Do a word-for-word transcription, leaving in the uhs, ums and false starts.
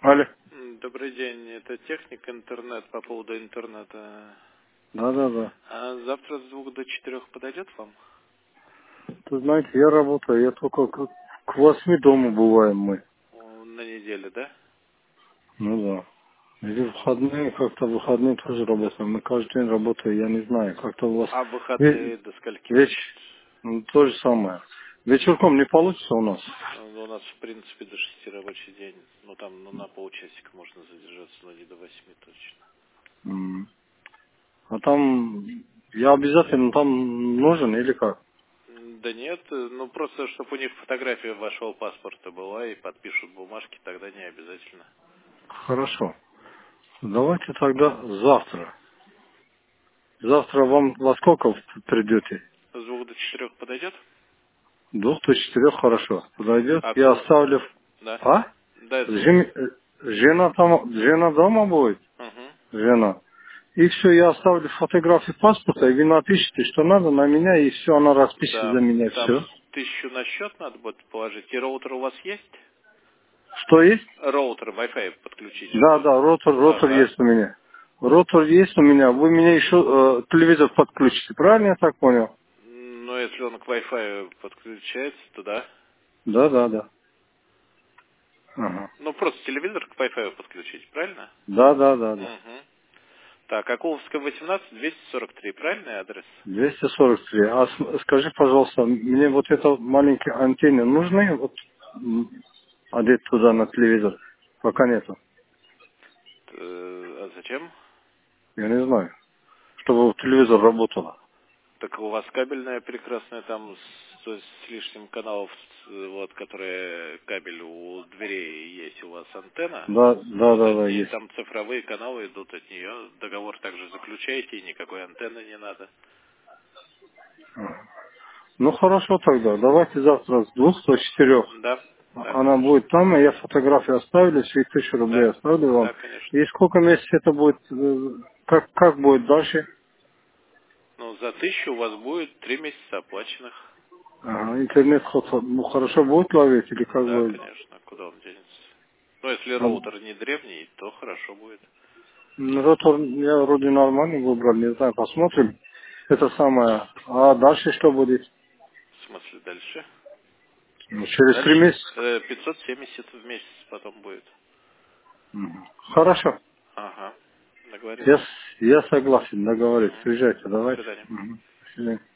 Алло. М, Добрый день, это техник интернет по поводу интернета. Да, да, да. А завтра с двух до четырех подойдет вам? Ты знаете, я работаю, я только к, к восьми дома бываем мы. О, На неделе, да? Ну да. Или выходные, как-то выходные тоже работаем. Мы каждый день работаем, я не знаю, как-то у вас... А Ве- выходные до скольки, Веч... значит? ну, то же самое. Вечерком не получится у нас. Ну, у нас, в принципе, до шести рабочий день. Ну, там ну, на полчасика можно задержаться, но не до восьми точно. М. А там я обязательно там нужен или как? М, Да нет, э, ну просто, чтобы у них фотография вашего паспорта была и подпишут бумажки, тогда не обязательно. Хорошо. Давайте тогда завтра. Завтра вам во сколько придете? С двух до четырех подойдет? Двух до четырех хорошо. Подойдет. А Я ку... оставлю... Да. А? Да, я слушаю. Жен- э, Жена там, жена дома будет, Угу. жена. И все, я оставлю фотографии паспорта, и вы напишите, что надо на меня, и все, она распишет за Да, меня, там все. тысячу на счет надо будет положить. И роутер у вас есть? Что есть? Роутер Wi-Fi подключить, Да, чтобы... да, ротор, ротор Ага. есть у меня. Ротор есть у меня. Вы меня еще э, телевизор подключите, правильно я так понял? Но если он к Wi-Fi подключается, то да. Да, да, да. Ага. Ну, просто телевизор к Wi-Fi подключить, правильно? Да, да, да, да. Угу. Так, Акуловская восемнадцать, двести сорок три, правильный адрес? двести сорок три. А с- скажи, пожалуйста, мне вот это маленькие антенны нужны? Вот м, одеть туда на телевизор? Пока нету. Э, А зачем? Я не знаю. Чтобы телевизор работал. Так у вас кабельная прекрасная, там с, то есть с лишним каналов, с- вот, которые кабель у дверей есть, у вас антенна. Да, да, Вот да, от да, нее есть. там цифровые каналы идут от нее. Договор также заключаете, и никакой антенны не надо. Ну хорошо тогда. Давайте завтра с двух до четырех. Да, да, Она конечно. будет там, и я фотографию оставлю, все тысячу рублей Да, оставлю вам. да, конечно. И сколько месяцев это будет, э, как, как будет дальше? Ну, за тысячу у вас будет три месяца оплаченных. Ага, интернет хоть, ну, хорошо будет ловить или как Да, будет? конечно. Куда он денется? Ну, если А, роутер не древний, то хорошо будет. ну, ротор я вроде нормальный выбрал, не знаю, посмотрим. Это самое. А дальше что будет? В смысле дальше? Ну, через три Дальше месяца. э, пятьсот семьдесят в месяц потом будет. Мгм. Хорошо. Ага. Я, Договорились. с- я согласен, договорюсь. Мгм. Приезжайте, До давайте. свидания. Мгм. До свидания.